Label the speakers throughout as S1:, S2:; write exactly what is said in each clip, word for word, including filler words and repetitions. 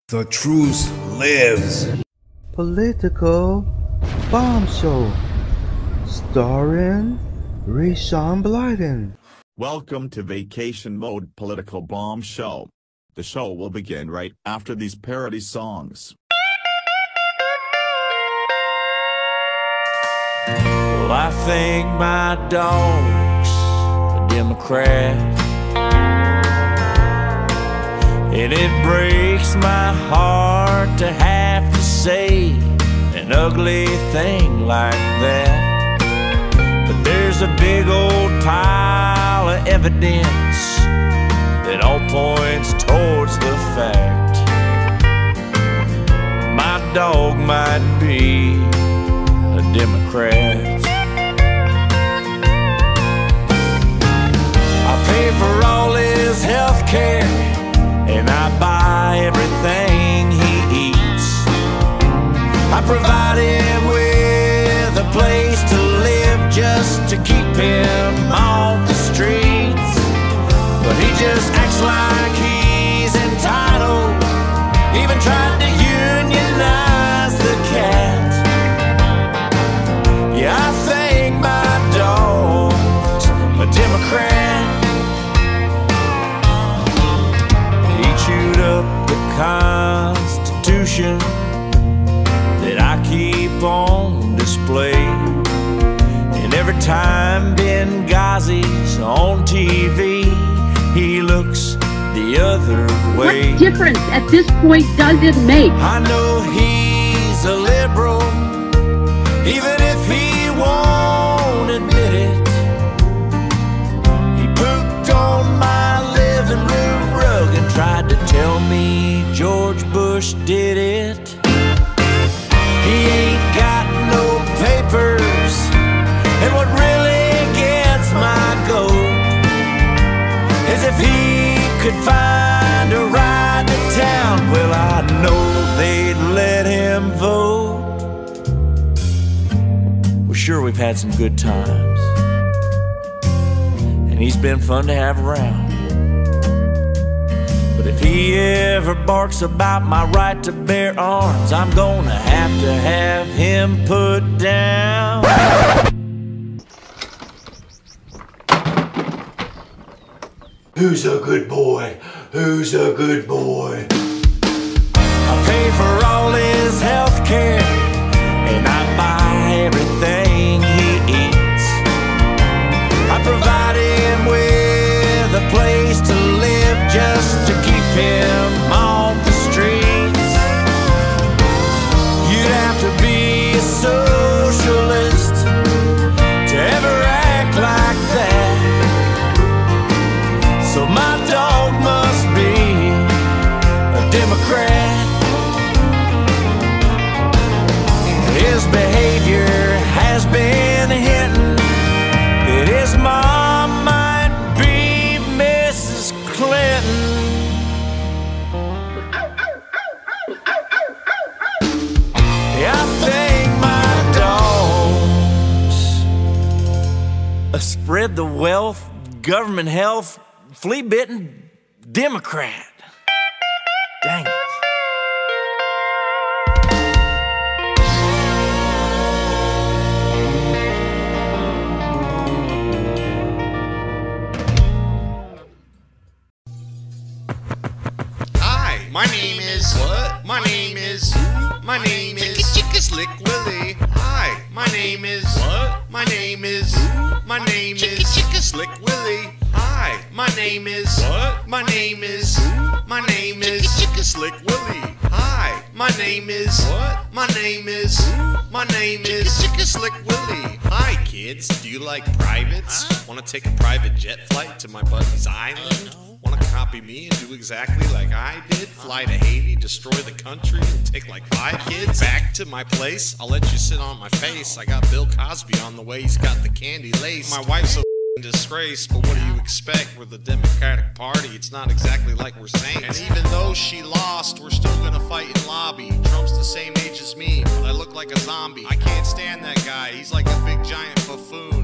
S1: The truth lives.
S2: Political Bomb Show, starring Rayshawn Blyden.
S3: Welcome to Vacation Mode Political Bomb Show. The show will begin right after these parody songs.
S4: Well, I think my dog's a Democrat, and it breaks my heart to have to say an ugly thing like that. But there's a big old pile of evidence that all points towards the fact my dog might be a Democrat. I pay for all his health care, and I buy everything he eats. I provide him with a place to live just to keep him off the streets. But he just acts like he's entitled, even tried to unionize the cat. Yeah, I think my dog's a Democrat. Chewed up the Constitution that I keep on display, and every time Benghazi's on T V, he looks the other way.
S5: What difference at this point does it make?
S4: I know he's a liberal, even if he won't admit it. He pooped on my living room rug and tried to tell me George Bush did it. He ain't got no papers, and what really gets my goat is if he could find a ride to town, well, I know they'd let him vote. Well, sure, we've had some good times, and he's been fun to have around. If he ever barks about my right to bear arms, I'm gonna have to have him put down.
S6: Who's a good boy? Who's a good boy?
S4: I pay for all his health care, and I buy everything he eats. I provide him with a place to live just to keep him off the streets. You'd have to be a socialist to ever act like that. So my dog must be a Democrat. His behavior has been hinting that his mom might be Missus Clinton. Spread the wealth, government health, flea-bitten Democrat. Dang it.
S7: Hi, my name is what? My name is my name is Chicka Slick Willie. Hi, my name is what? My name is my name is Chicka Slick Willie. Hi, my name is what? My name is my name is Chicka Slick Willie. Hi, my name is what? My name is my name is Chicka Slick Willie. Hi kids, do you like privates? Want to take a private jet flight to my buddy's island? Want to copy me and do exactly like I did? Fly to Haiti, destroy the country, and take like five kids back to my place? I'll let you sit on my face. I got Bill Cosby on the way, he's got the candy lace. My wife's a disgrace, but what do you expect? We're the Democratic Party, it's not exactly like we're saints. And even though she lost, we're still gonna fight in lobby. Trump's the same age as me, but I look like a zombie. I can't stand that guy, he's like a big giant buffoon. I'm gonna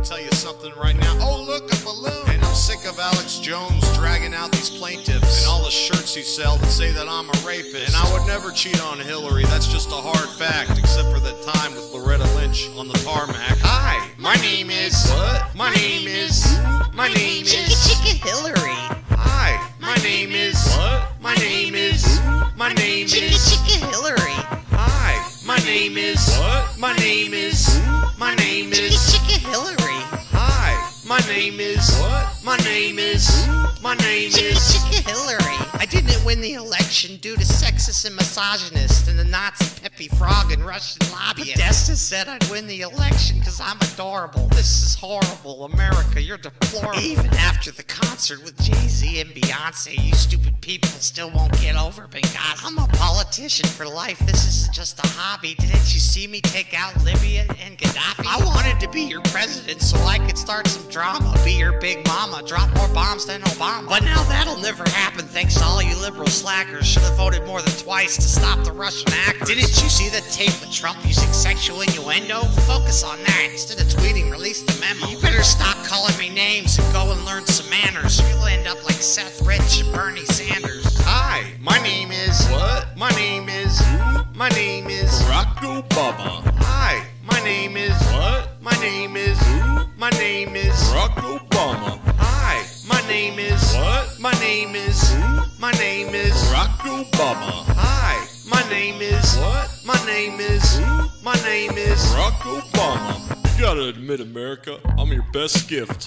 S7: gonna tell you something right now. Oh, look, a balloon. And I'm sick of Alex Jones dragging out these plaintiffs and all the shirts he sells that say that I'm a rapist. And I would never cheat on Hillary. That's just a hard fact, except for that time with Loretta Lynch on the tarmac. Hi, my name is. What? My name is. My name is.
S8: Chicka Chicka Hillary.
S7: Hi, my name is. What? My name is. My name is.
S8: Chicka Chicka Hillary.
S7: Hi, my name is. What? My name is. My name is.
S8: Chicka Chicka Hillary.
S7: Hi, my name is. What? My name is. My name is.
S8: Chicka Chicka Hillary. I didn't win the election due to sexist and misogynist and the Nazi Peppy Frog and Russian lobbyist. Podesta said I'd win the election because I'm adorable. This is horrible. America, you're deplorable. Even after the concert with Jay-Z and Beyonce, you stupid people still won't get over Benghazi. I'm a politician for life. This isn't just a hobby. Didn't you see me take out Libya and Gaddafi? I wanted to be your president so I could start some drama. Be your big mama. Drop more bombs than Obama. But now that'll never happen thanks to all you liberal slackers. Should have voted more than twice to stop the Russian hackers. Didn't you see the tape with Trump using sexual innuendo? Focus on that instead of tweeting, release the memo. You better stop calling me names and go and learn some manners. You'll end up like Seth Rich and Bernie Sanders.
S7: Hi, my name is. What? My name is. My name is.
S4: Barack Obama.
S7: Hi, my name is.
S4: What?
S7: My name is. My name is.
S4: Barack Obama.
S7: Hi, my name is.
S4: What?
S7: My name is. My name is.
S4: Barack Obama.
S7: Hi, my name is.
S4: What?
S7: My name is. My name is.
S4: Barack Obama. You gotta admit, America, I'm your best gift.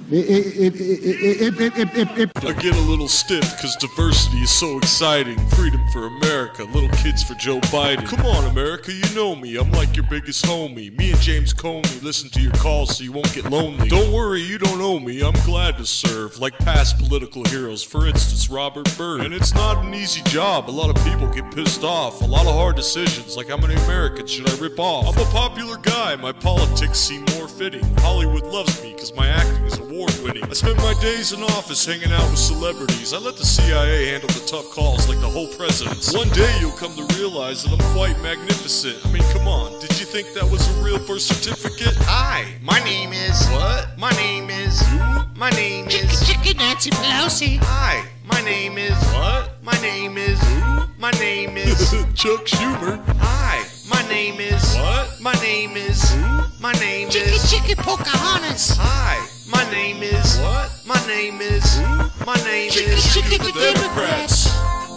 S4: I get a little stiff because diversity is so exciting. Freedom for America, little kids for Joe Biden. Come on, America, you know me. I'm like your biggest homie. Me and James Comey listen to your calls so you won't get lonely. Don't worry, you don't owe me. I'm glad to serve, like past political heroes. For instance, Robert Byrd. And it's not an easy job. A lot of people get pissed off. A lot of hard decisions, like how many Americans should I rip off? I'm a popular guy. My politics seem more fitting. Hollywood loves me because my acting is award winning. I spend my days in office hanging out with celebrities. I let the C I A handle the tough calls like the whole presidents. One day you'll come to realize that I'm quite magnificent. I mean, come on, did you think that was a real birth certificate?
S7: Hi, my name is.
S4: What?
S7: My name is. My name is.
S8: Chicka Chicka Nancy Pelosi.
S7: Hi, my name is.
S4: What?
S7: My name is. My name is.
S4: Chuck Schumer.
S7: Hi, my name is.
S4: What?
S7: My name is. My name
S8: Chicka
S7: is.
S8: Chicka Pocahontas.
S7: Hi, my name is.
S4: What?
S7: My name is. My name
S8: Chicka
S7: is.
S8: Chicka the Democrats.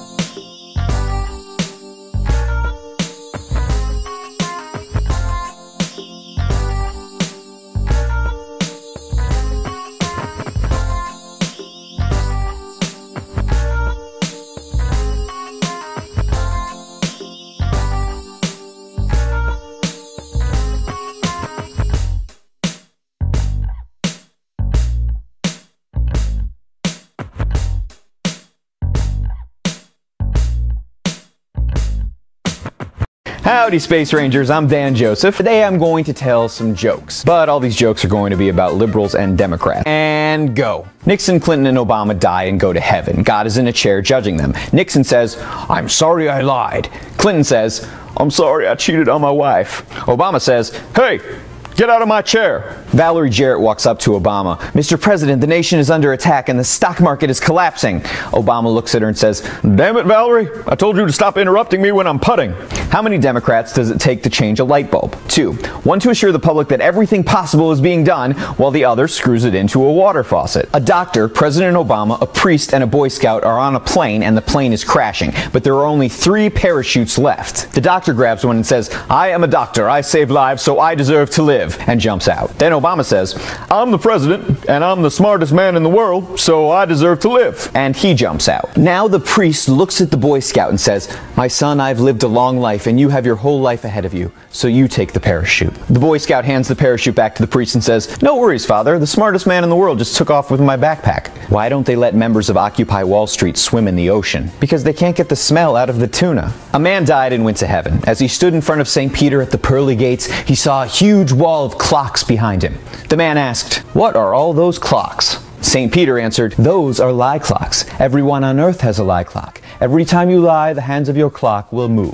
S9: Howdy Space Rangers, I'm Dan Joseph. Today I'm going to tell some jokes, but all these jokes are going to be about liberals and Democrats. And go. Nixon, Clinton, and Obama die and go to heaven. God is in a chair judging them. Nixon says, "I'm sorry I lied." Clinton says, "I'm sorry I cheated on my wife." Obama says, "Hey, get out of my chair." Valerie Jarrett walks up to Obama. "Mister President, the nation is under attack and the stock market is collapsing." Obama looks at her and says, "Damn it, Valerie, I told you to stop interrupting me when I'm putting." How many Democrats does it take to change a light bulb? Two. One to assure the public that everything possible is being done, while the other screws it into a water faucet. A doctor, President Obama, a priest, and a Boy Scout are on a plane and the plane is crashing, but there are only three parachutes left. The doctor grabs one and says, "I am a doctor, I save lives, so I deserve to live," and jumps out. Then Obama says, "I'm the president, and I'm the smartest man in the world, so I deserve to live," and he jumps out. Now the priest looks at the Boy Scout and says, "My son, I've lived a long life, and you have your whole life ahead of you, so you take the parachute." The Boy Scout hands the parachute back to the priest and says, "No worries, Father, the smartest man in the world just took off with my backpack." Why don't they let members of Occupy Wall Street swim in the ocean? Because they can't get the smell out of the tuna. A man died and went to heaven. As he stood in front of Saint Peter at the pearly gates, he saw a huge wall of clocks behind him. The man asked, "What are all those clocks?" Saint Peter answered, "Those are lie clocks. Everyone on earth has a lie clock. Every time you lie, the hands of your clock will move."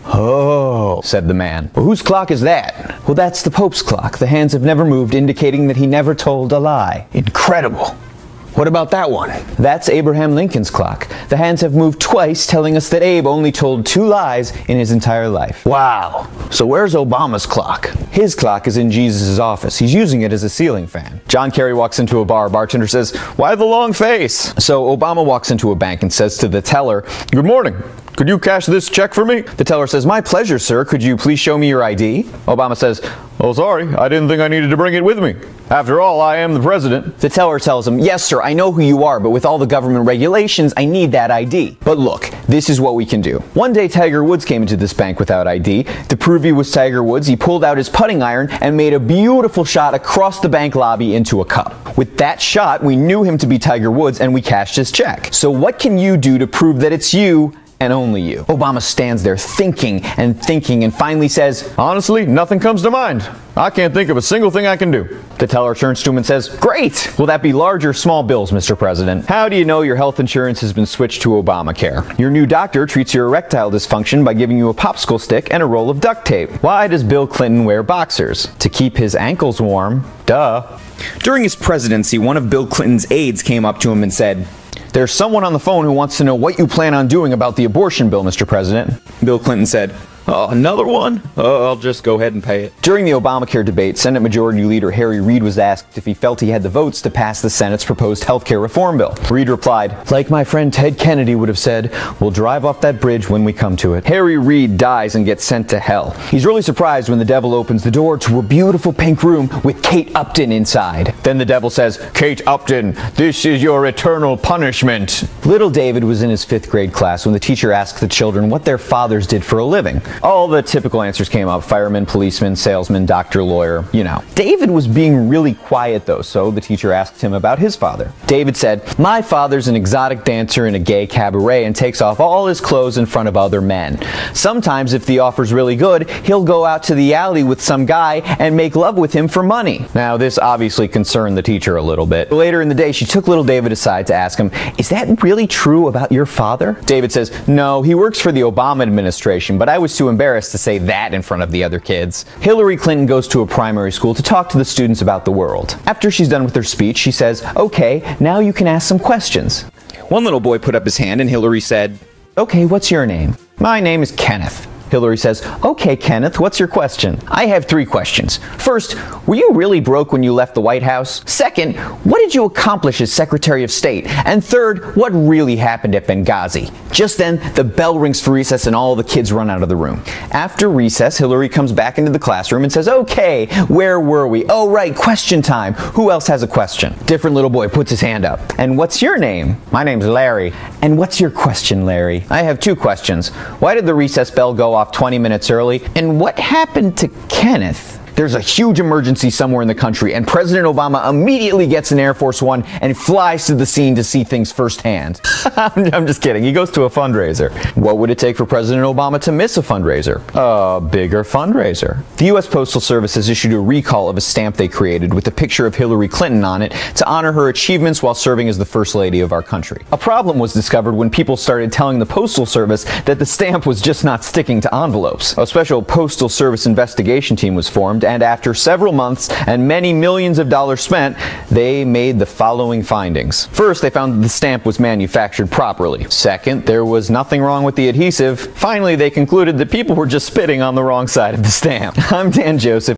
S9: Oh, said the man. Well, whose clock is that? Well, that's the Pope's clock. The hands have never moved, indicating that he never told a lie. Incredible. What about that one? That's Abraham Lincoln's clock. The hands have moved twice, telling us that Abe only told two lies in his entire life. Wow. So where's Obama's clock? His clock is in Jesus' office. He's using it as a ceiling fan. John Kerry walks into a bar. Bartender says, "Why the long face?" So Obama walks into a bank and says to the teller, "Good morning. Could you cash this check for me?" The teller says, "My pleasure, sir. Could you please show me your I D?" Obama says, "Oh, sorry. I didn't think I needed to bring it with me. After all, I am the president." The teller tells him, "Yes, sir, I know who you are, but with all the government regulations, I need that I D. But look, this is what we can do." One day, Tiger Woods came into this bank without I D. To prove he was Tiger Woods, he pulled out his putting iron and made a beautiful shot across the bank lobby into a cup. With that shot, we knew him to be Tiger Woods and we cashed his check. So what can you do to prove that it's you and only you? Obama stands there thinking and thinking and finally says, "Honestly, nothing comes to mind. I can't think of a single thing I can do." The teller turns to him and says, "Great! Will that be large or small bills, Mister President? How do you know your health insurance has been switched to Obamacare? Your new doctor treats your erectile dysfunction by giving you a popsicle stick and a roll of duct tape. Why does Bill Clinton wear boxers? To keep his ankles warm. Duh." During his presidency, one of Bill Clinton's aides came up to him and said, "There's someone on the phone who wants to know what you plan on doing about the abortion bill, Mister President." Bill Clinton said, "Oh, another one? Oh, I'll just go ahead and pay it." During the Obamacare debate, Senate Majority Leader Harry Reid was asked if he felt he had the votes to pass the Senate's proposed health care reform bill. Reid replied, "Like my friend Ted Kennedy would have said, we'll drive off that bridge when we come to it." Harry Reid dies and gets sent to hell. He's really surprised when the devil opens the door to a beautiful pink room with Kate Upton inside. Then the devil says, "Kate Upton, this is your eternal punishment." Little David was in his fifth grade class when the teacher asked the children what their fathers did for a living. All the typical answers came up: fireman, policeman, salesman, doctor, lawyer, you know. David was being really quiet though, so the teacher asked him about his father. David said, "My father's an exotic dancer in a gay cabaret and takes off all his clothes in front of other men. Sometimes, if the offer's really good, he'll go out to the alley with some guy and make love with him for money." Now, this obviously concerned the teacher a little bit. Later in the day, she took little David aside to ask him, "Is that really true about your father?" David says, "No, he works for the Obama administration, but I was too embarrassed to say that in front of the other kids." Hillary Clinton goes to a primary school to talk to the students about the world. After she's done with her speech, she says, "Okay, now you can ask some questions." One little boy put up his hand and Hillary said, "Okay, what's your name?" "My name is Kenneth." Hillary says, "Okay, Kenneth, what's your question?" "I have three questions. First, were you really broke when you left the White House? Second, what did you accomplish as Secretary of State? And third, what really happened at Benghazi?" Just then, the bell rings for recess and all the kids run out of the room. After recess, Hillary comes back into the classroom and says, "Okay, where were we? Oh, right, question time. Who else has a question?" Different little boy puts his hand up. "And what's your name?" "My name's Larry." "And what's your question, Larry?" "I have two questions. Why did the recess bell go off twenty minutes early? And what happened to Kenneth?" There's a huge emergency somewhere in the country, and President Obama immediately gets an Air Force One and flies to the scene to see things firsthand. I'm just kidding. He goes to a fundraiser. What would it take for President Obama to miss a fundraiser? A bigger fundraiser. The U S Postal Service has issued a recall of a stamp they created with a picture of Hillary Clinton on it to honor her achievements while serving as the First Lady of our country. A problem was discovered when people started telling the Postal Service that the stamp was just not sticking to envelopes. A special Postal Service investigation team was formed, and after several months and many millions of dollars spent, they made the following findings. First, they found that the stamp was manufactured properly. Second, there was nothing wrong with the adhesive. Finally, they concluded that people were just spitting on the wrong side of the stamp. I'm Dan Joseph.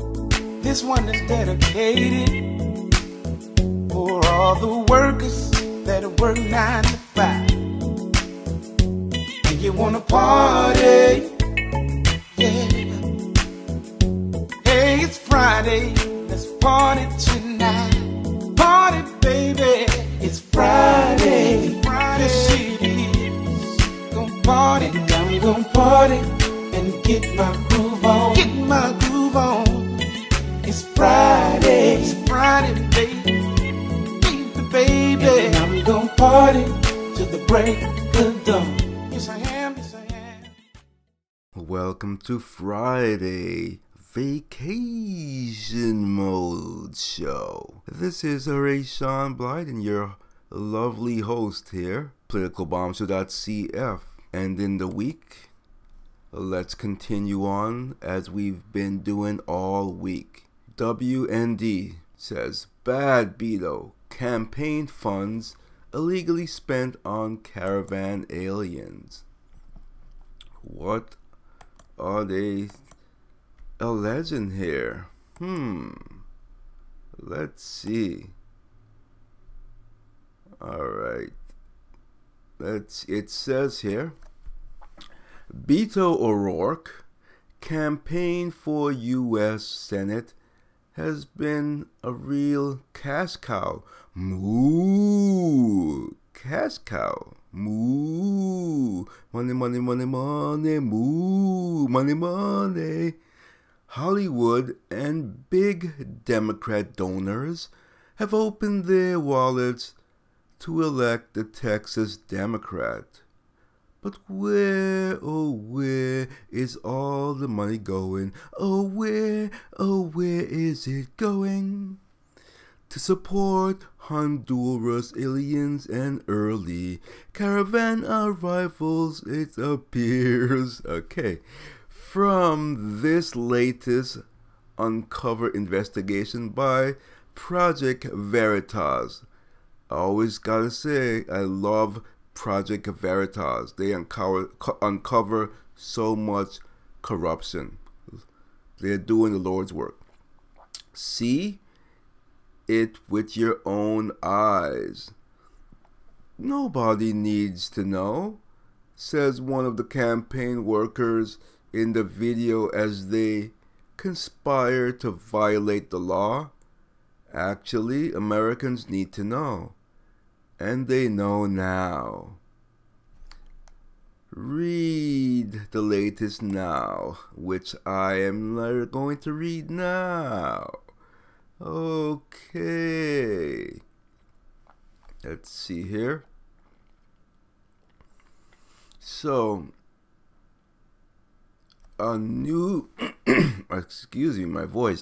S10: This one is dedicated for all the workers that work nine to five. And you wanna party, yeah. Hey, it's Friday, let's party tonight. Party, baby, it's Friday. Friday. Yes, it is. Gonna party, I'm gonna party and get my groove on. Get my groove on. It's Friday, it's Friday, baby, baby, baby. And I'm gonna party till the break of dawn. Yes, I am, yes, I am.
S11: Welcome to Friday Vacation Mode Show. This is Rayshawn Blyden, your lovely host here, political bomb show dot c f. And in the week, let's continue on as we've been doing all week. W N D says, bad Beto, campaign funds illegally spent on caravan aliens. What are they alleging here? Hmm. Let's see. Alright. Let's it says here, Beto O'Rourke, campaign for U S Senate, has been a real cash cow. Moo! Cash cow. Moo! Money, money, money, money. Moo! Money, money. Hollywood and big Democrat donors have opened their wallets to elect the Texas Democrat. But where, oh where is all the money going? Oh where, oh where is it going? To support Honduras aliens and early caravan arrivals, it appears. Okay, from this latest uncover investigation by Project Veritas. I always gotta say, I love Project Veritas. They uncover, uncover so much corruption. They're doing the Lord's work. See it with your own eyes. Nobody needs to know, says one of the campaign workers in the video as they conspire to violate the law. Actually, Americans need to know. And they know now. Read the latest now, which I am going to read now. Okay. Let's see here. So, a new, excuse me, my voice.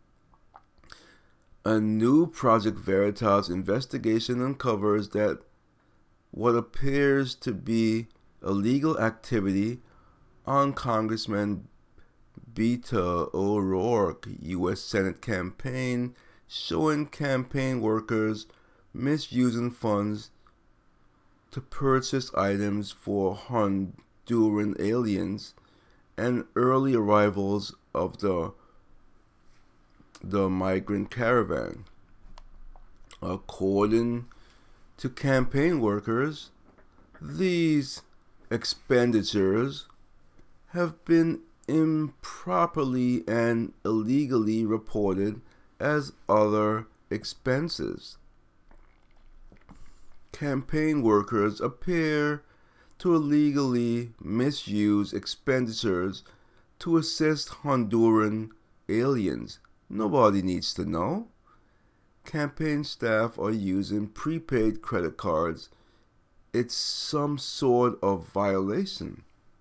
S11: A new Project Veritas investigation uncovers that what appears to be illegal activity on Congressman Beto O'Rourke U S Senate campaign, showing campaign workers misusing funds to purchase items for Honduran aliens and early arrivals of the the migrant caravan. According to campaign workers, these expenditures have been improperly and illegally reported as other expenses. Campaign workers appear to illegally misuse expenditures to assist Honduran aliens. Nobody needs to know. Campaign staff are using prepaid credit cards. It's some sort of violation.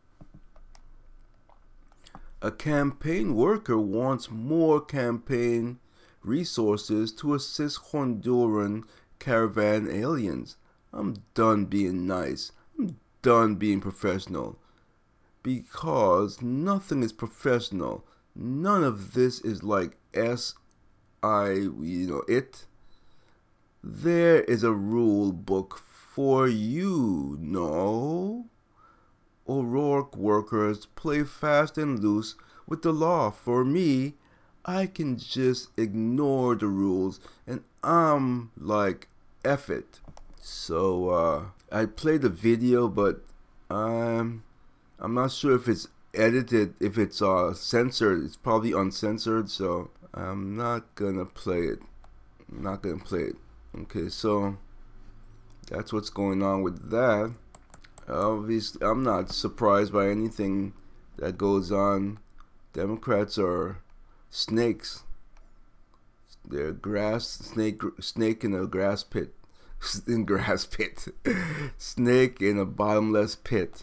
S11: A campaign worker wants more campaign resources to assist Honduran caravan aliens. I'm done being nice. I'm done being professional. Because nothing is professional. None of this is like S I, you know, it. There is a rule book for you, no? O'Rourke workers play fast and loose with the law. For me, I can just ignore the rules and I'm like, F it. So, uh, I played the video, but um, I'm not sure if it's edited, if it's uh, censored. It's probably uncensored, so I'm not gonna play it. I'm not gonna play it. Okay, so that's what's going on with that. Obviously, I'm not surprised by anything that goes on. Democrats are snakes. They're grass snake, snake in a grass pit, in grass pit, snake in a bottomless pit.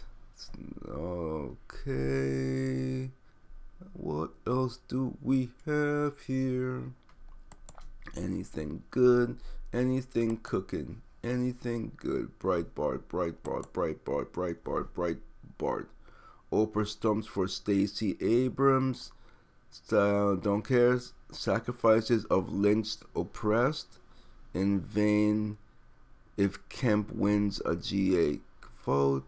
S11: Okay, what else do we have here? Anything good? Anything cooking? Anything good? Breitbart, Breitbart, Breitbart, Breitbart, Breitbart. Oprah stumps for Stacey Abrams. Uh, don't care. Sacrifices of lynched oppressed. In vain if Kemp wins a G eight vote.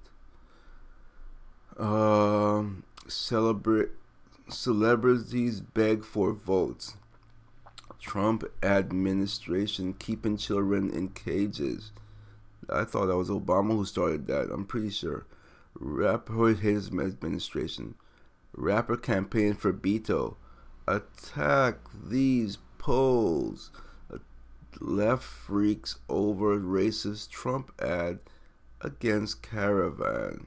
S11: Um, celebrate celebrities beg for votes. Trump administration keeping children in cages. I thought that was Obama who started that. I'm pretty sure. Rapper his administration. Rapper campaign for Beto. Attack these polls. Left freaks over racist Trump ad against Caravan.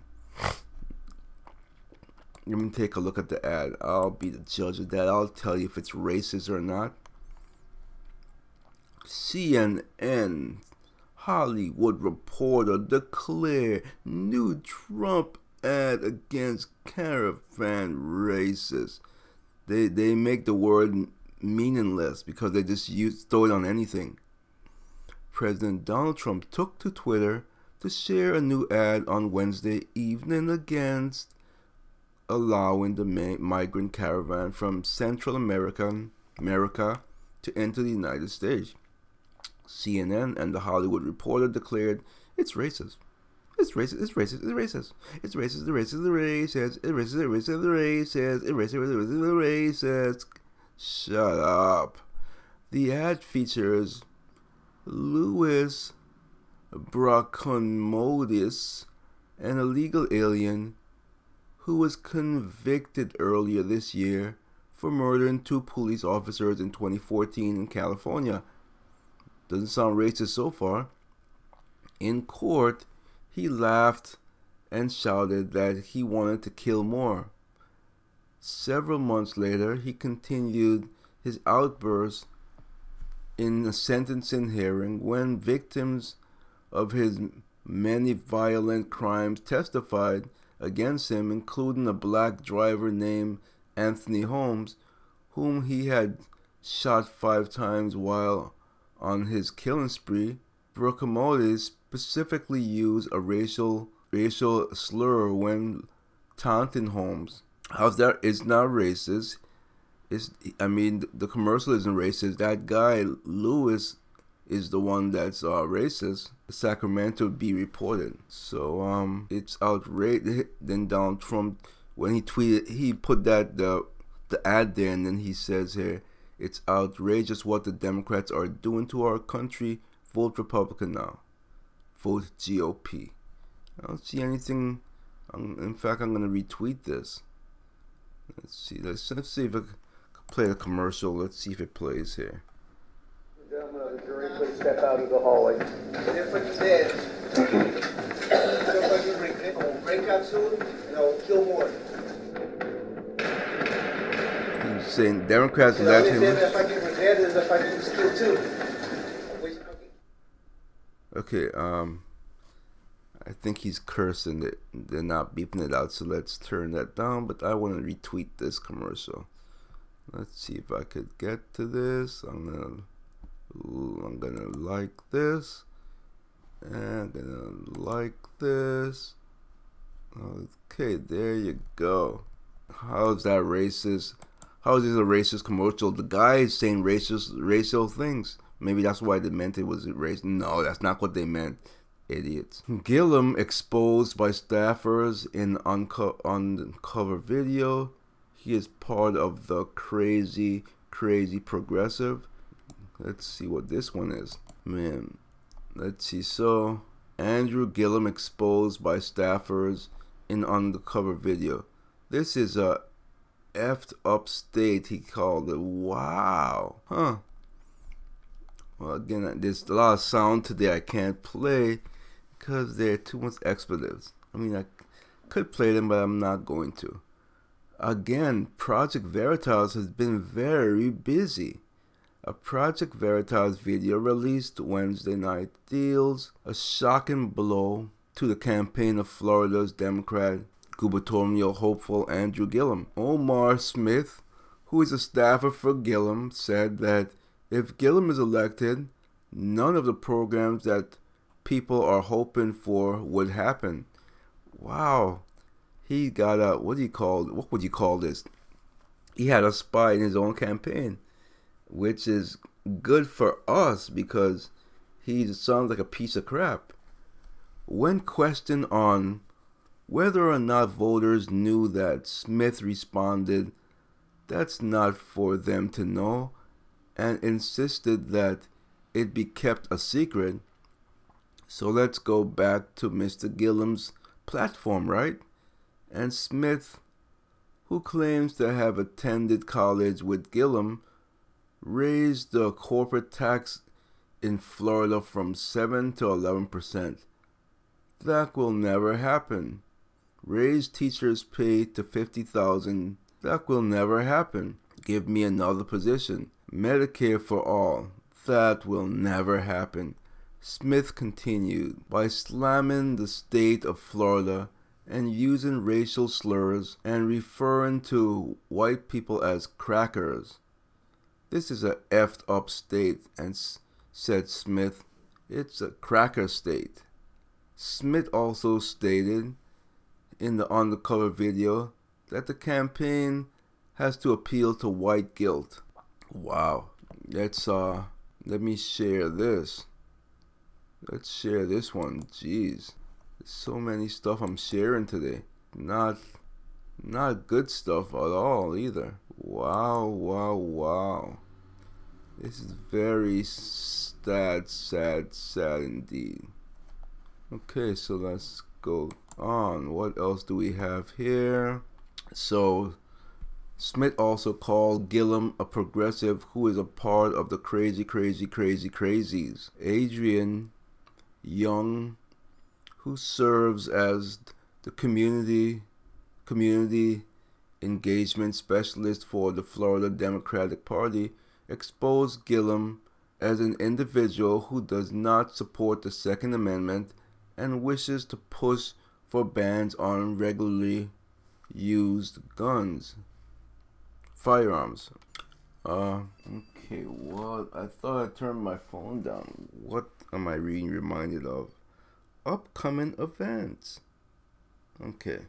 S11: Let me take a look at the ad. I'll be the judge of that. I'll tell you if it's racist or not. C N N Hollywood reporter declare new Trump ad against Caravan racist. They they make the word meaningless because they just use throw it on anything. President Donald Trump took to Twitter to share a new ad on Wednesday evening against allowing the migrant caravan from Central America, America to enter the United States. C N N and the Hollywood Reporter declared it's racist. It's racist, it's racist, it's racist. It's racist, the racist, the racist. It's racist, the racist, the racist. It's racist, the racist, the racist. Shut up. The ad features Louis Braconmodis, an illegal alien who was convicted earlier this year for murdering two police officers in twenty fourteen in California. Doesn't sound racist so far. In court, he laughed and shouted that he wanted to kill more. Several months later, he continued his outburst in a sentencing hearing when victims of his many violent crimes testified against him, including a black driver named Anthony Holmes, whom he had shot five times while on his killing spree. Braconmodis specifically used a racial racial slur when taunting Holmes. How's that? It's not racist. It's, I mean, the commercial isn't racist. That guy, Lewis, is the one that's uh, racist. Sacramento Bee reported. So, um, it's outrageous. Then Donald Trump, when he tweeted, he put that, the, the ad there, and then he says here, it's outrageous what the Democrats are doing to our country. Vote Republican now. Vote G O P. I don't see anything. Um, in fact, I'm going to retweet this. Let's see. Let's, let's see if I can play the commercial. Let's see if it plays here.
S12: Gentlemen of the jury, please step out of the hallway. If it's dead, somebody break, break out soon, no, kill more.
S11: He's saying Democrats let him.
S12: If I get dead, is if I get kill too.
S11: Okay, um, I think he's cursing it. They're not beeping it out, so let's turn that down. But I want to retweet this commercial. Let's see if I could get to this. I'm gonna, I'm gonna like this, and I'm gonna like this. Okay, there you go. How is that racist? How is this a racist commercial? The guy is saying racist, racial things. Maybe that's why they meant it was racist. No, that's not what they meant. Idiots. Gillum exposed by staffers in unco uncover video. He is part of the crazy, crazy progressive. Let's see what this one is. Man, let's see. So, Andrew Gillum exposed by staffers in undercover video. This is a effed up state, he called it. Wow. Huh. Well, again, there's a lot of sound today I can't play because there are too much expletives. I mean, I could play them, but I'm not going to. Again, Project Veritas has been very busy. A Project Veritas video released Wednesday night deals a shocking blow to the campaign of Florida's Democrat gubernatorial hopeful Andrew Gillum. Omar Smith, who is a staffer for Gillum, said that if Gillum is elected, none of the programs that people are hoping for would happen. Wow. he got a, what do you call, what would you call this? He had a spy in his own campaign, which is good for us because he sounds like a piece of crap. When questioned on whether or not voters knew that, Smith responded, "That's not for them to know," and insisted that it be kept a secret. So let's go back to Mister Gillum's platform, right? And Smith, who claims to have attended college with Gillum, raised the corporate tax in Florida from seven to eleven percent. That will never happen. Raise teachers' pay to fifty thousand dollars. That will never happen. Give me another position. Medicare for all. That will never happen. Smith continued by slamming the state of Florida and using racial slurs and referring to white people as crackers. This is a effed up state, and s said Smith. It's a cracker state. Smith also stated in the undercover video that the campaign has to appeal to white guilt. Wow. Let's uh let me share this. Let's share this one. Jeez. There's so many stuff I'm sharing today. Not not good stuff at all either. Wow, wow, wow. This is very sad, sad, sad indeed. Okay, so let's go on. What else do we have here? So Smith also called Gillum a progressive who is a part of the crazy, crazy, crazy, crazies. Adrian Young, who serves as the community community engagement specialist for the Florida Democratic Party, exposed Gillum as an individual who does not support the Second Amendment and wishes to push for bans on regularly used guns, firearms. Uh, okay, what? I thought I turned my phone down. What am I being reminded of? Upcoming events. Okay.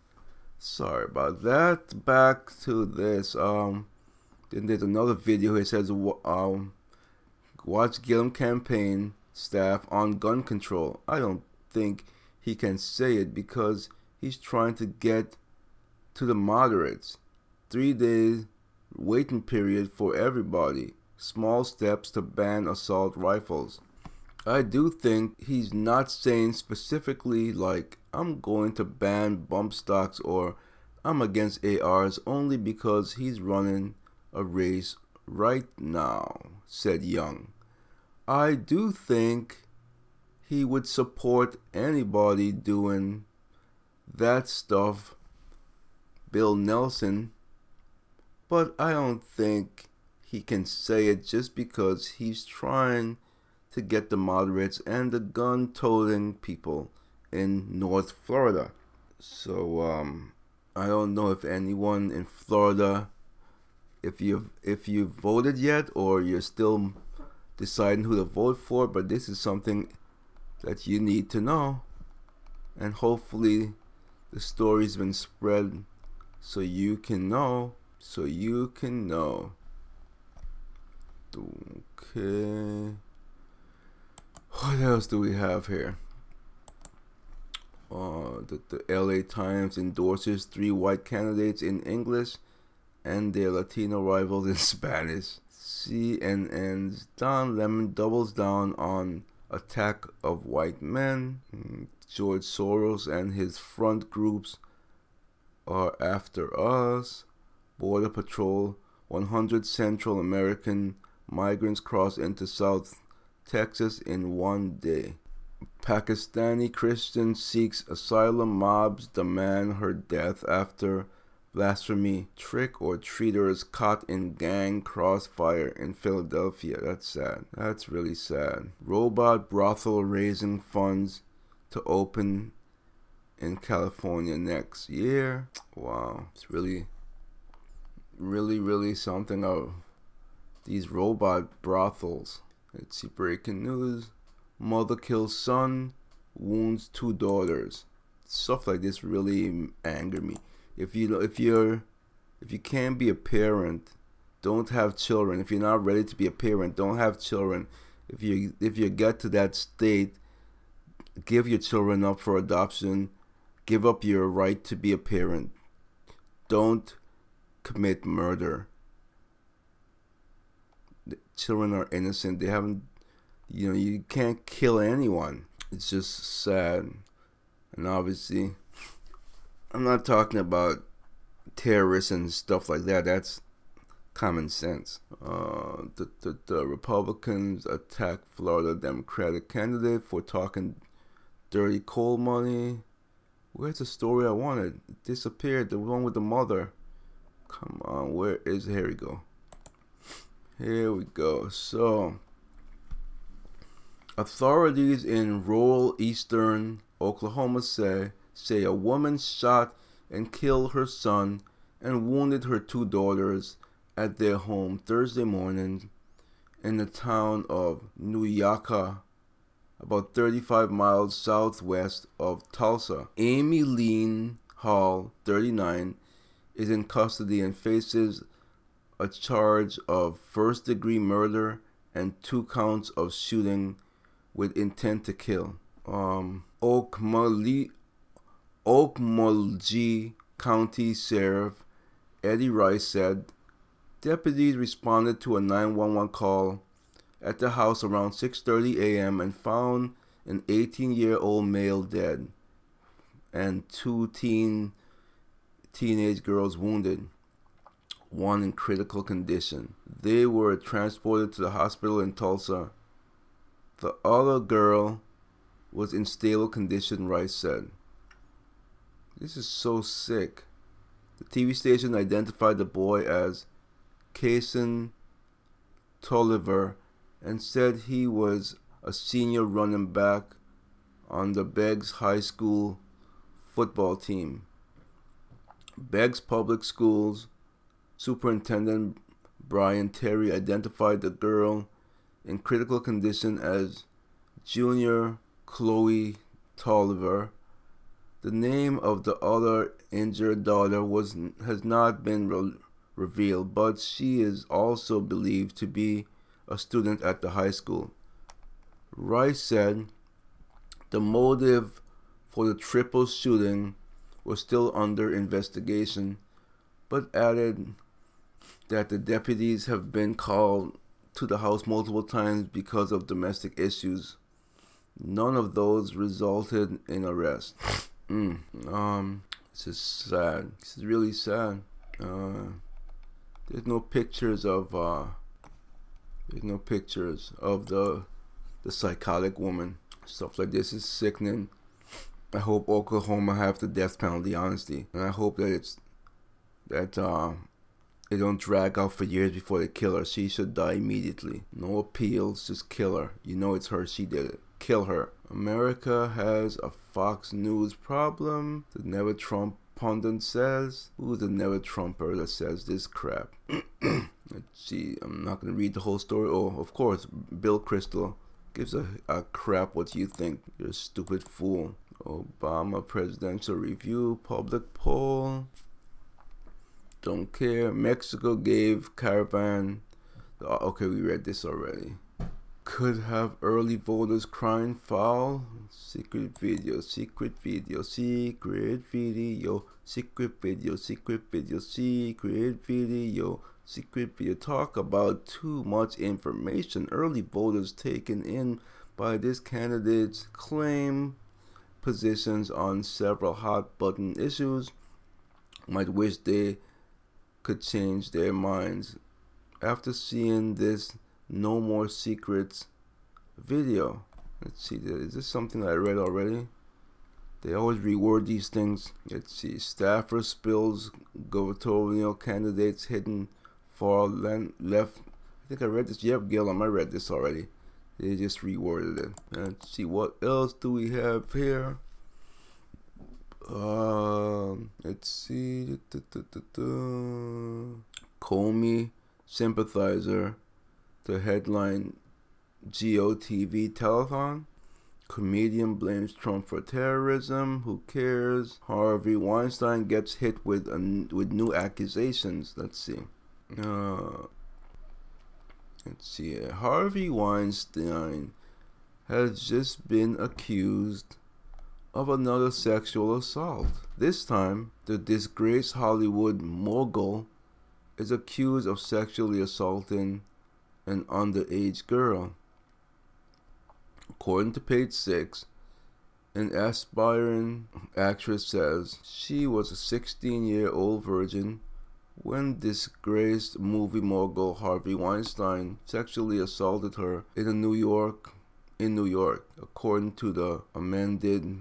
S11: Sorry about that. Back to this. Um, then there's another video. It says, um, watch Gillum campaign staff on gun control. I don't think he can say it because he's trying to get to the moderates. Three days waiting period for everybody. Small steps to ban assault rifles. I do think he's not saying specifically like I'm going to ban bump stocks or I'm against A Rs only because he's running a race right now, said Young. I do think he would support anybody doing that stuff, Bill Nelson, but I don't think he can say it just because he's trying to get the moderates and the gun-toting people in North Florida. So um, I don't know if anyone in Florida, if you if you voted yet or you're still deciding who to vote for, but this is something that you need to know, and hopefully the story's been spread so you can know, so you can know. Okay. What else do we have here? Uh, the, the L A Times endorses three white candidates in English and their Latino rivals in Spanish. C N N's Don Lemon doubles down on attack of white men. George Soros and his front groups are after us. Border Patrol, one hundred Central American migrants cross into South Texas in one day. Pakistani Christian seeks asylum, mobs demand her death after blasphemy. Trick-or-treaters caught in gang crossfire in Philadelphia. That's sad. That's really sad. Robot brothel raising funds to open in California next year. Wow. It's really, really, really something of these robot brothels. Let's see, breaking news. Mother kills son, wounds two daughters. stuff like this really anger me. If you if you're if you can't be a parent, don't have children. If you're not ready to be a parent, don't have children. If you if you get to that state, give your children up for adoption. Give up your right to be a parent. Don't commit murder. The children are innocent. They haven't, you know, you can't kill anyone. It's just sad. And obviously, I'm not talking about terrorists and stuff like that. That's common sense. Uh, the, the, the Republicans attacked Florida Democratic candidate for talking dirty coal money. Where's the story I wanted? It disappeared. The one with the mother. Come on, where is it? Here we go. Here we go. So, authorities in rural eastern Oklahoma say say a woman shot and killed her son and wounded her two daughters at their home Thursday morning in the town of Nuyaka, about thirty-five miles southwest of Tulsa. Amy Lynn Hall, thirty-nine, is in custody and faces a charge of first-degree murder and two counts of shooting with intent to kill. Um, Okmulgee County Sheriff Eddie Rice said deputies responded to a nine one one call at the house around six thirty a m and found an eighteen-year-old male dead and two teen teenage girls wounded, one in critical condition. They were transported to the hospital in Tulsa. The other girl was in stable condition, Rice said. This is so sick. The T V station identified the boy as Kason Tolliver and said he was a senior running back on the Beggs High School football team. Beggs Public Schools Superintendent Brian Terry identified the girl in critical condition as Junior Chloe Tolliver. The name of the other injured daughter was has not been re- revealed, but she is also believed to be a student at the high school. Rice said the motive for the triple shooting was still under investigation, but added that the deputies have been called to the house multiple times because of domestic issues. None of those resulted in arrest. mm. Um, this is sad. This is really sad. Uh, there's no pictures of. Uh, there's no pictures of the the psychotic woman. Stuff like this is sickening. I hope Oklahoma have the death penalty, honestly, and I hope that it's that uh, they don't drag out for years before they kill her. She should die immediately. No appeals, just kill her. You know it's her. She did it. Kill her. America has a Fox News problem. The Never Trump pundit says. Who's the Never Trumper that says this crap? Let's see. I'm not gonna read the whole story. Oh, of course, Bill Kristol gives a, a crap what you think. You're a stupid fool. Obama presidential review, public poll. Don't care. Mexico gave caravan. Oh, okay, we read this already. Could have early voters crying foul. Secret video, secret video, secret video, secret video, secret video, secret video, secret video. Talk about too much information. Early voters taken in by this candidate's claim positions on several hot button issues might wish they could change their minds after seeing this No More Secrets video. Let's see, is this something I read already? They always reword these things. Let's see, staffer spills gubernatorial candidates hidden far left. I think I read this. Yep, Gillum, I read this already. They just reworded it. Let's see, what else do we have here? Um, let's see. Da, da, da, da. Comey sympathizer to headline G O T V telethon. Comedian blames Trump for terrorism. Who cares? Harvey Weinstein gets hit with a, with new accusations. Let's see. Uh, let's see. Harvey Weinstein has just been accused of another sexual assault. This time, the disgraced Hollywood mogul is accused of sexually assaulting an underage girl. According to page six, an aspiring actress says she was a sixteen-year-old virgin when disgraced movie mogul Harvey Weinstein sexually assaulted her in a New York, in New York, according to the amended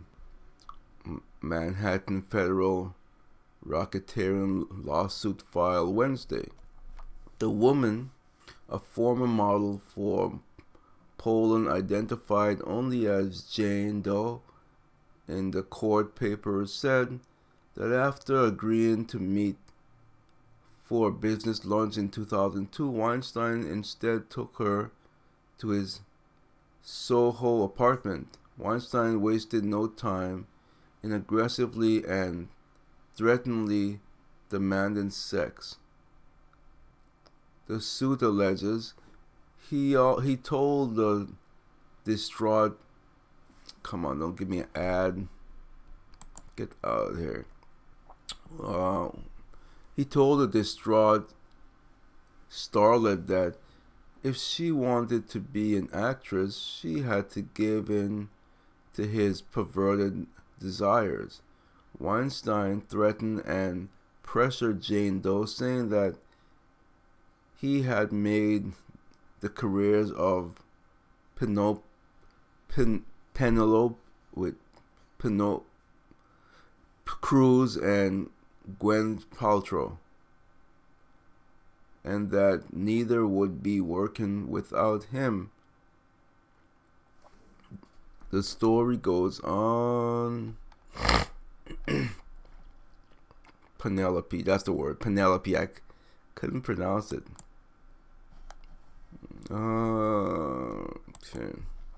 S11: Manhattan federal racketeering lawsuit filed Wednesday. The woman, a former model for Poland, identified only as Jane Doe in the court papers, said that after agreeing to meet for a business lunch in two thousand two, Weinstein instead took her to his Soho apartment. Weinstein wasted no time in aggressively and threateningly demanding sex. The suit alleges he uh, he told the distraught, come on, don't give me an ad, get out of here. Uh, he told the distraught starlet that if she wanted to be an actress, she had to give in to his perverted desires. Weinstein threatened and pressured Jane Doe, saying that he had made the careers of Penelope, Pen, Penelope with Penelope Cruz and Gwen Paltrow, and that neither would be working without him. The story goes on. Penelope, that's the word. Penelope, I c- couldn't pronounce it. Uh, okay.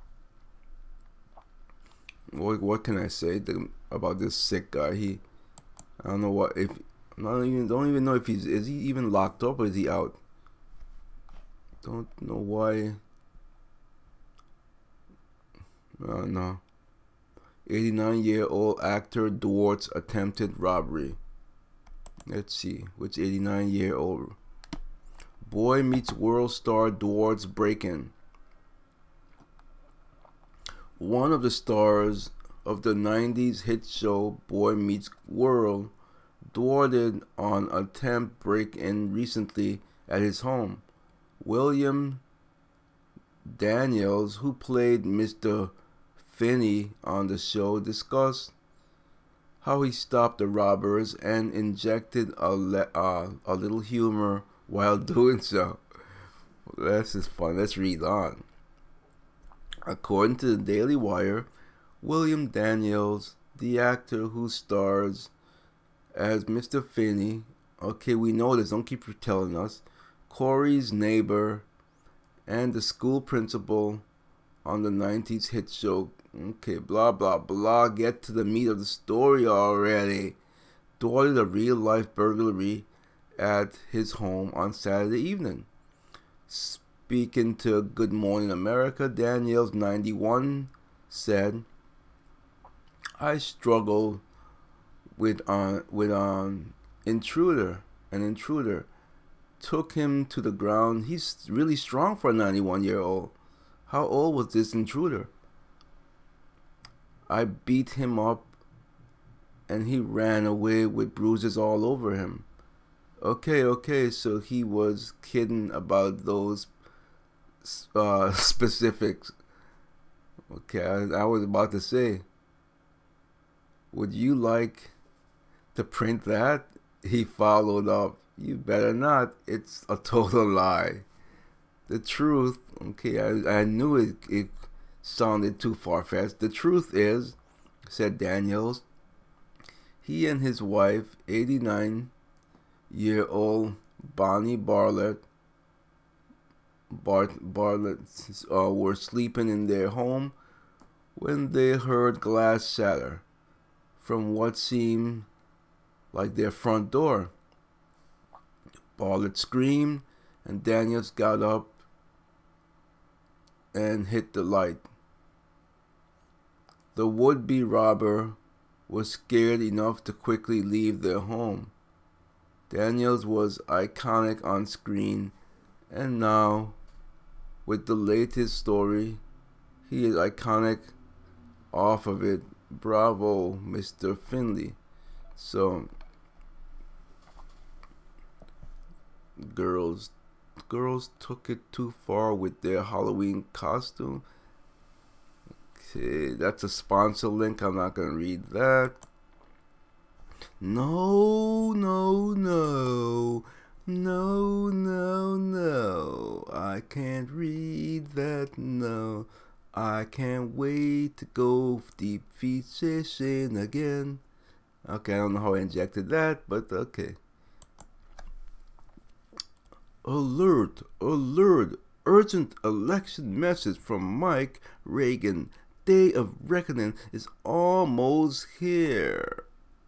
S11: What what can I say the, about this sick guy? He, I don't know what if. Not even don't even know if he's is he even locked up or is he out? Don't know why. Uh, no. eighty-nine-year-old actor thwarts attempted robbery. Let's see, which eighty-nine-year-old boy meets world star thwarts break-in. One of the stars of the nineties hit show Boy Meets World thwarted on attempt break-in recently at his home. William Daniels, who played Mister Finney on the show, discussed how he stopped the robbers and injected a, le- uh, a little humor while doing so. This is fun. Let's read on. According to the Daily Wire, William Daniels, the actor who stars as Mister Finney, okay, we know this, don't keep telling us, Corey's neighbor, and the school principal on the nineties hit show. Okay, blah, blah, blah. Get to the meat of the story already. Thwarted a real-life burglary at his home on Saturday evening. Speaking to Good Morning America, Daniels, ninety-one, said, I struggled with uh, with um intruder, an intruder. Took him to the ground. He's really strong for a ninety-one-year-old. How old was this intruder? I beat him up and he ran away with bruises all over him. Okay, okay, so he was kidding about those uh, specifics. Okay, I, I was about to say, would you like to print that? He followed up, you better not, it's a total lie. The truth, okay, I, I knew it, it sounded too far-fetched. The truth is, said Daniels, he and his wife, eighty-nine-year-old Bonnie Bartlett, Bart, Bartlett uh, were sleeping in their home when they heard glass shatter from what seemed like their front door. Bartlett screamed, and Daniels got up and hit the light. The would-be robber was scared enough to quickly leave their home. Daniels was iconic on screen, and now, with the latest story, he is iconic off of it. Bravo, Mister Finley. So, girls, girls took it too far with their Halloween costume. Okay, that's a sponsor link. I'm not gonna read that. No, no, no, no, no, no. I can't read that. No, I can't wait to go deep feet fishing again. Okay, I don't know how I injected that, but okay. Alert, alert, urgent election message from Mike Reagan. Day of reckoning is almost here.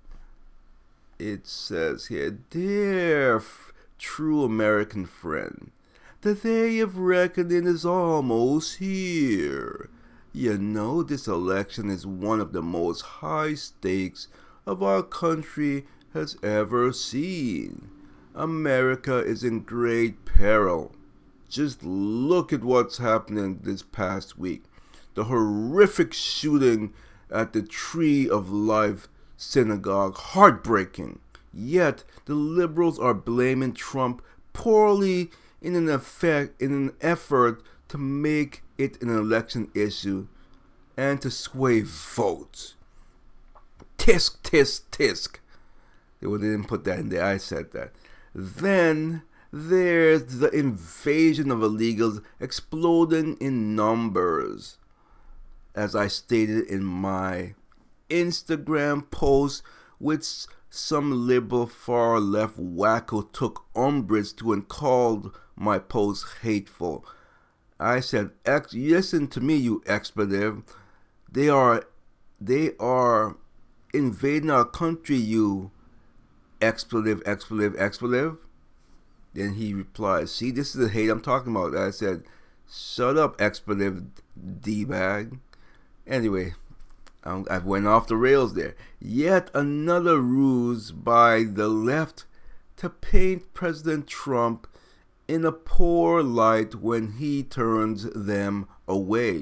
S11: It says here, dear f- true American friend, the day of reckoning is almost here. You know, this election is one of the most high stakes of our country has ever seen. America is in great peril. Just look at what's happening this past week. The horrific shooting at the Tree of Life synagogue, heartbreaking. Yet the liberals are blaming Trump poorly in an effect in an effort to make it an election issue and to sway votes. Tisk, tisk, tisk. They didn't put that in there. I said that. Then there's the invasion of illegals exploding in numbers. As I stated in my Instagram post, which some liberal far left wacko took umbrage to and called my post hateful. I said, Ex- listen to me, you expletive. They are, they are invading our country, you expletive, expletive, expletive. Then he replied, see, this is the hate I'm talking about. I said, shut up, expletive D-bag. Anyway, um, I went off the rails there. Yet another ruse by the left to paint President Trump in a poor light when he turns them away.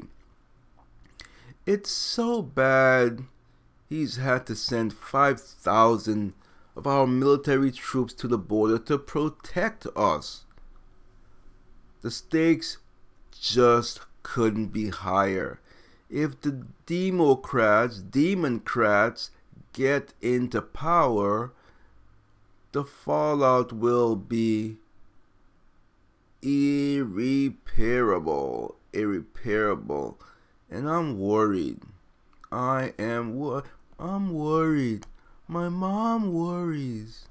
S11: It's so bad he's had to send five thousand of our military troops to the border to protect us. The stakes just couldn't be higher. If the Democrats, Democrats get into power, the fallout will be irreparable, irreparable. And I'm worried. I am wor- I'm worried. My mom worries.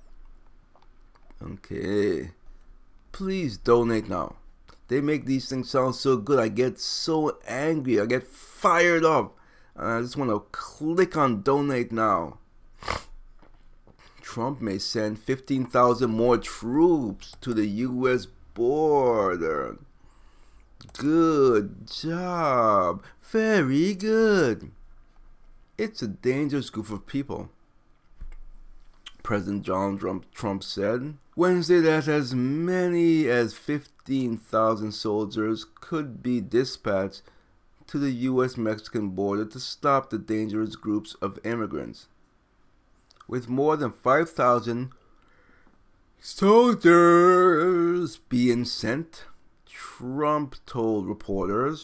S11: Okay. Please donate now. They make these things sound so good. I get so angry. I get fired up. And I just want to click on donate now. Trump may send fifteen thousand more troops to the U S border. Good job. Very good. It's a dangerous group of people. President Donald Trump, Trump said Wednesday that as many as fifteen thousand soldiers could be dispatched to the U S Mexican border to stop the dangerous groups of immigrants. With more than five thousand soldiers being sent, Trump told reporters,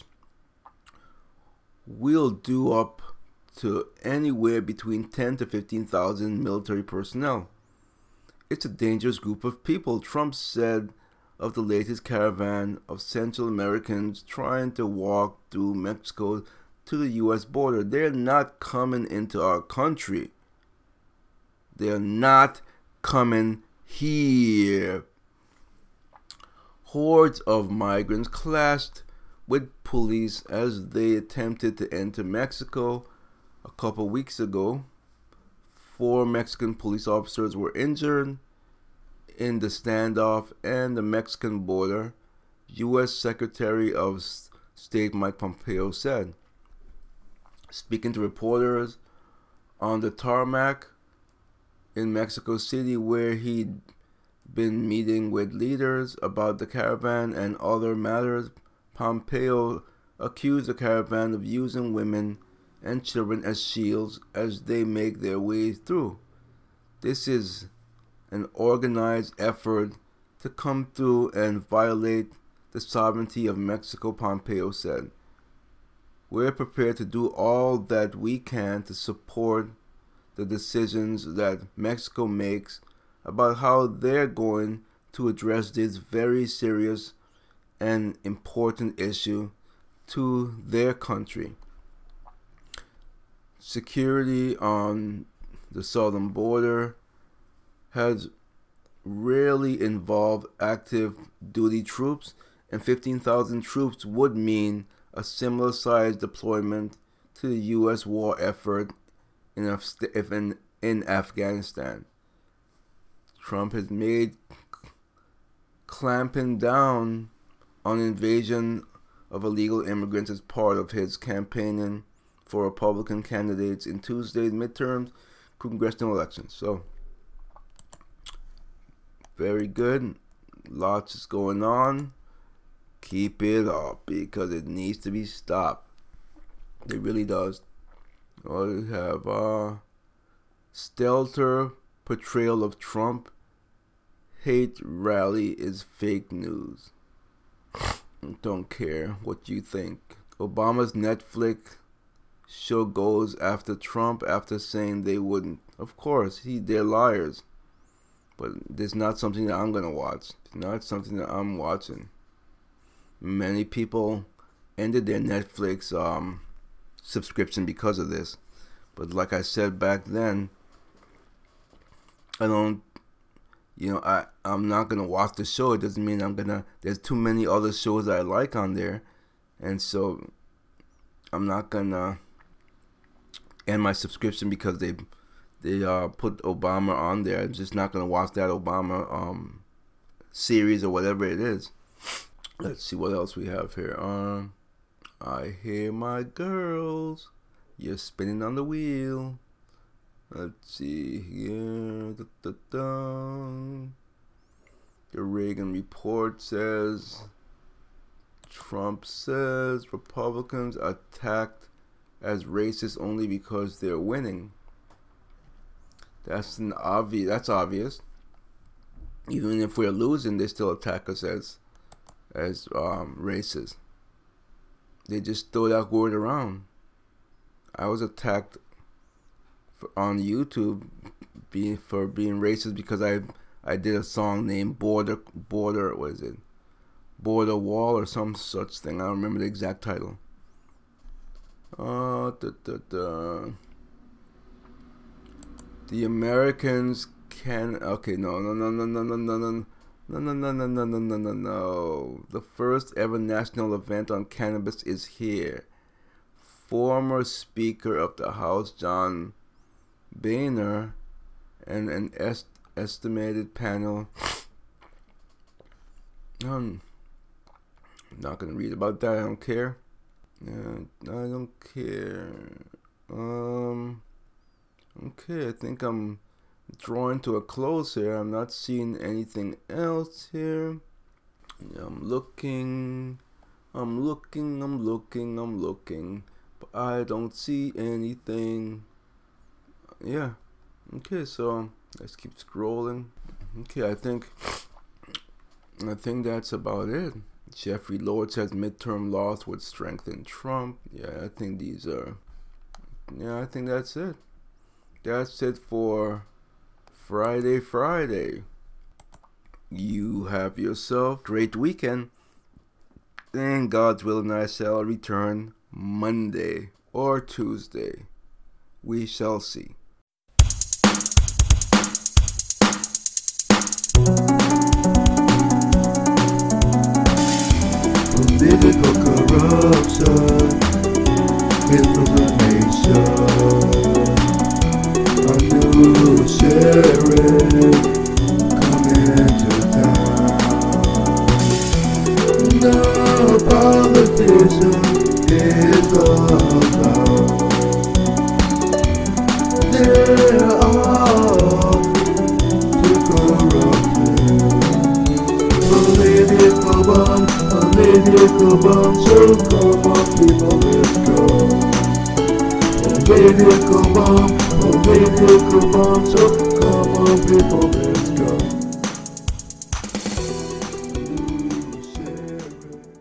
S11: we'll do up to anywhere between ten to fifteen thousand military personnel. It's a dangerous group of people, Trump said of the latest caravan of Central Americans trying to walk through Mexico to the U S border. They're not coming into our country. They're not coming here. Hordes of migrants clashed with police as they attempted to enter Mexico a couple weeks ago. Four Mexican police officers were injured in the standoff and the Mexican border, U S Secretary of State Mike Pompeo said. Speaking to reporters on the tarmac in Mexico City, where he'd been meeting with leaders about the caravan and other matters, Pompeo accused the caravan of using women and children as shields as they make their way through. This is an organized effort to come through and violate the sovereignty of Mexico, Pompeo said. We're prepared to do all that we can to support the decisions that Mexico makes about how they're going to address this very serious and important issue to their country. Security on the southern border has rarely involved active duty troops, and fifteen thousand troops would mean a similar size deployment to the U S war effort in, Af- in, in Afghanistan. Trump has made clamping down on invasion of illegal immigrants as part of his campaigning for Republican candidates in Tuesday's midterm congressional elections. So, very good. Lots is going on. Keep it up because it needs to be stopped. It really does. Oh, we have uh, Stelter portrayal of Trump. Hate rally is fake news. Don't care what you think. Obama's Netflix show goes after Trump after saying they wouldn't. Of course, he they're liars. But it's not something that I'm gonna watch. It's not something that I'm watching. Many people ended their Netflix um, subscription because of this. But like I said back then, I don't, you know, I, I'm not going to watch the show. It doesn't mean I'm going to, there's too many other shows that I like on there. And so I'm not going to end my subscription because they they uh, put Obama on there. I'm just not going to watch that Obama um, series or whatever it is. Let's see what else we have here. Um, I hear my girls. You're spinning on the wheel. Let's see here. Da, da, da. The Reagan report says Trump says Republicans attacked as racist only because they're winning. That's an obvious. That's obvious. Even if we're losing, they still attack us as as um, racist. They just throw that word around. I was attacked for, on YouTube being for being racist because I I did a song named Border Border what is it? Border Wall or some such thing. I don't remember the exact title. Uh, da, da, da. The Americans can okay no no no no no no no no. No, no, no, no, no, no, no, no, no. The first ever national event on cannabis is here. Former Speaker of the House, John Boehner, and an est- estimated panel. Um, I'm not going to read about that. I don't care. Yeah, I don't care. Um, okay, I think I'm drawing to a close here. I'm not seeing anything else here. I'm looking, I'm looking, I'm looking, I'm looking, but I don't see anything. Yeah. Okay, so let's keep scrolling. Okay, I think, I think that's about it. Jeffrey Lord says midterm loss would strengthen Trump. Yeah, I think these are. Yeah, I think that's it. That's it for Friday, Friday. You have yourself a great weekend. And God's willing, I shall return Monday or Tuesday. We shall see. Political corruption.
S13: Political bomb show, come on people, let's go. Political bomb, political bomb show, come on people, let's go.